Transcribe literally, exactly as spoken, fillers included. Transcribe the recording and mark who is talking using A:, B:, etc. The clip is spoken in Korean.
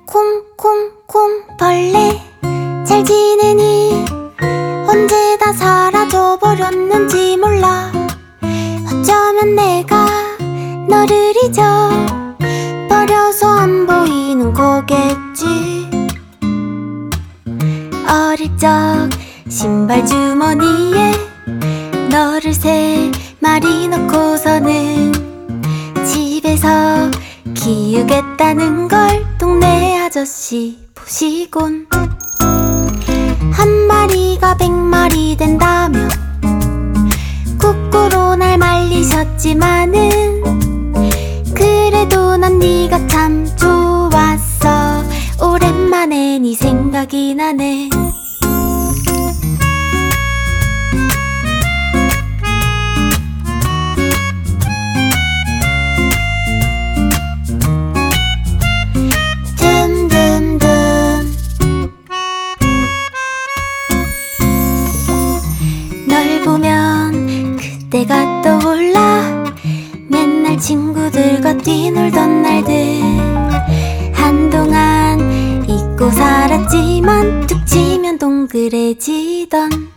A: 콩콩콩 벌레 잘 지내니? 언제 다 사라져버렸는지 몰라. 어쩌면 내가 너를 잊어 버려서 안 보이는 거겠지. 어릴 적 신발 주머니에 너를 세 마리 넣고서는 집에서 키우겠다는 걸 동네 아저씨 보시곤 한 마리가 백 마리 된다며 거꾸로 날 말리셨지만은 그래도 난 네가 참 좋았어. 오랜만에 네 생각이 나네. 널 보면 그때가 떠올라. 맨날 친구들과 뛰놀던 날들. 한동안 잊고 살았지만 툭 치면 동그래지던